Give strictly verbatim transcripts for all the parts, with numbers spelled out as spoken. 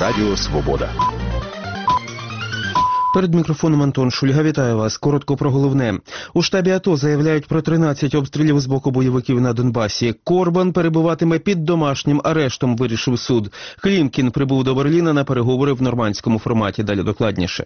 Радіо Свобода. Перед мікрофоном Антон Шульга. Вітаю вас. Коротко про головне. У штабі АТО заявляють про тринадцять обстрілів з боку бойовиків на Донбасі. Корбан перебуватиме під домашнім арештом, вирішив суд. Клімкін прибув до Берліна на переговори в нормандському форматі. Далі докладніше.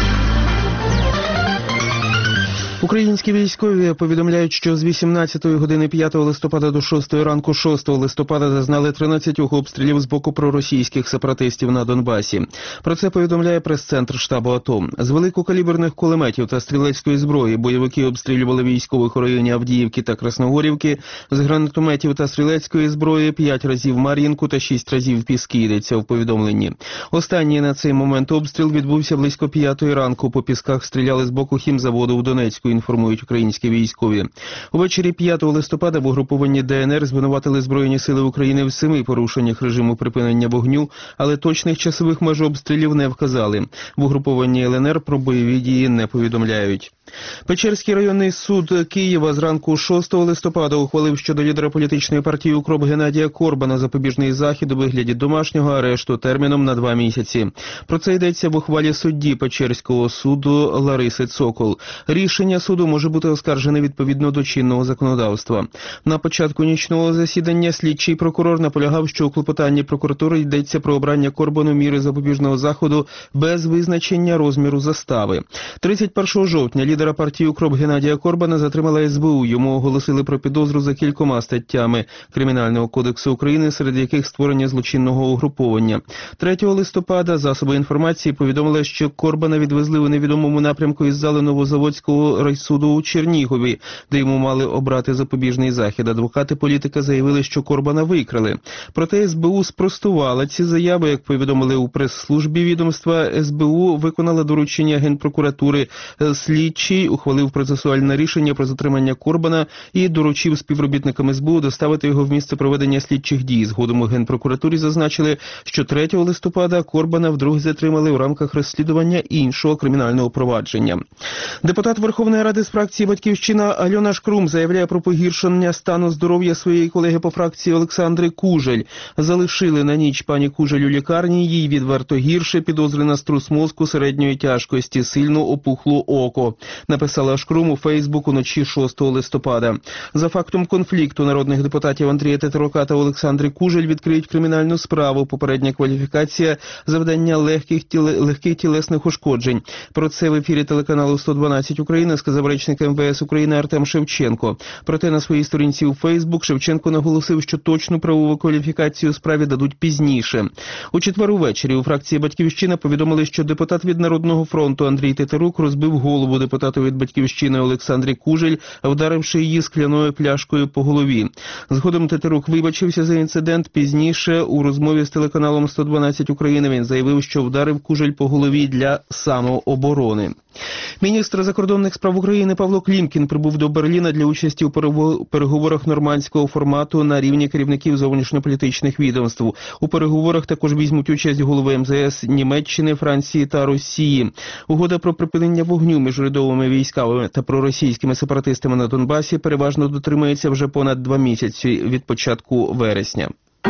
Українські військові повідомляють, що з вісімнадцятої години п'ятого листопада до шостої ранку шостого листопада зазнали тринадцять обстрілів з боку проросійських сепаратистів на Донбасі. Про це повідомляє прес-центр штабу АТО. З великокаліберних кулеметів та стрілецької зброї бойовики обстрілювали військових у районі Авдіївки та Красногорівки, з гранатометів та стрілецької зброї п'ять разів Мар'їнку та шість разів Піски, йдеться в повідомленні. Останній на цей момент обстріл відбувся близько п'ятої ранку. По Пісках стріляли з боку хімзаводу в Донецьку, інформують українські військові. Увечері п'ятого листопада в угрупованні ДНР звинуватили Збройні сили України в семи порушеннях режиму припинення вогню, але точних часових меж обстрілів не вказали. В угрупованні ЛНР про бойові дії не повідомляють. Печерський районний суд Києва зранку шостого листопада ухвалив щодо лідера політичної партії «Укроп» Геннадія Корбана запобіжний захід у вигляді домашнього арешту терміном на два місяці. Про це йдеться в ухвалі судді Печерського суду Лариси Цокол. Рішення суду може бути оскаржене відповідно до чинного законодавства. На початку нічного засідання слідчий прокурор наполягав, що у клопотанні прокуратури йдеться про обрання Корбану міри запобіжного заходу без визначення розміру застави. тридцять першого жовтня лідера партії «Укроп» Геннадія Корбана затримала ес бе у. Йому оголосили про підозру за кількома статтями Кримінального кодексу України, серед яких створення злочинного угруповання. третього листопада засоби інформації повідомили, що Корбана відвезли у невідомому напрямку із зали Новозаводського райсуду у Чернігові, де йому мали обрати запобіжний захід. Адвокати політика заявили, що Корбана викрали. Проте ес бе у спростувала ці заяви. Як повідомили у прес-службі відомства, ес бе у виконала доручення Генпрокуратури. Слідчий ухвалив процесуальне рішення про затримання Корбана і доручив співробітникам ес бе у доставити його в місце проведення слідчих дій. Згодом у Генпрокуратурі зазначили, що третього листопада Корбана вдруге затримали у рамках розслідування іншого кримінального провадження. Депутат Верховної Ради з фракції «Батьківщина» Альона Шкрум заявляє про погіршення стану здоров'я своєї колеги по фракції Олександри Кужель. Залишили на ніч пані Кужель у лікарні, їй відверто гірше, підозри на струс мозку середньої тяжкості, сильно опухло око, написала Шкрум у Фейсбук уночі шостого листопада. За фактом конфлікту народних депутатів Андрія Тетерука та Олександри Кужель відкриють кримінальну справу. Попередня кваліфікація – завдання легких, тіле, легких тілесних ушкоджень. Про це в ефірі телеканалу сто дванадцять Україна сказав речник ем ве ес України Артем Шевченко. Проте на своїй сторінці у Фейсбук Шевченко наголосив, що точну правову кваліфікацію у справі дадуть пізніше. У четвер увечері у фракції «Батьківщина» повідомили, що депутат від Народного фронту Андрій Тетерук розбив голову депутату від «Батьківщини» Олександрі Кужель, вдаривши її скляною пляшкою по голові. Згодом Тетерук вибачився за інцидент. Пізніше у розмові з телеканалом сто дванадцять Україна він заявив, що вдарив Кужель по голові для самооборони. Міністр закордонних справ України Павло Клімкін прибув до Берліна для участі у переговорах нормандського формату на рівні керівників зовнішньополітичних відомств. У переговорах також візьмуть участь голови ем зе ес Німеччини, Франції та Росії. Угода про припинення вогню між урядовими військами та проросійськими сепаратистами на Донбасі переважно дотримується вже понад два місяці від початку вересня.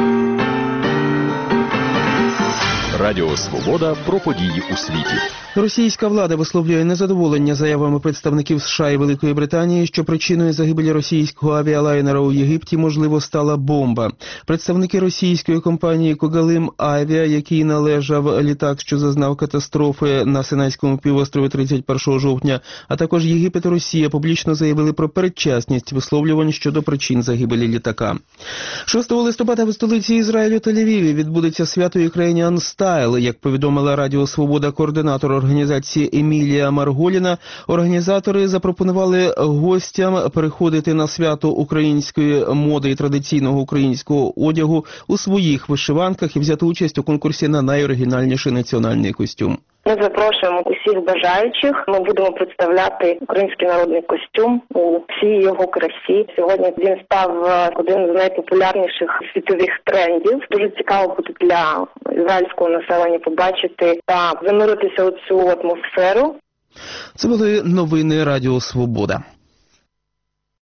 Радіо Свобода про події у світі. Російська влада висловлює незадоволення заявами представників США і Великої Британії, що причиною загибелі російського авіалайнера у Єгипті, можливо, стала бомба. Представники російської компанії «Когалим Авіа», який належав літак, що зазнав катастрофи на Синайському півострові тридцять першого жовтня, а також Єгипет і Росія публічно заявили про передчасність висловлювань щодо причин загибелі літака. шостого листопада в столиці Ізраїлю Тель-Авіві відбудеться свято Ukrainian Style, як повідомила Радіо Свобода координатор організації Емілія Марголіна. Організатори запропонували гостям переходити на свято української моди і традиційного українського одягу у своїх вишиванках і взяти участь у конкурсі на найоригінальніший національний костюм. Ми запрошуємо усіх бажаючих. Ми будемо представляти український народний костюм у всій його красі. Сьогодні він став одним з найпопулярніших світових трендів. Дуже цікаво буде для ізраїльського населення побачити та зануритися у цю атмосферу. Це були новини Радіо Свобода.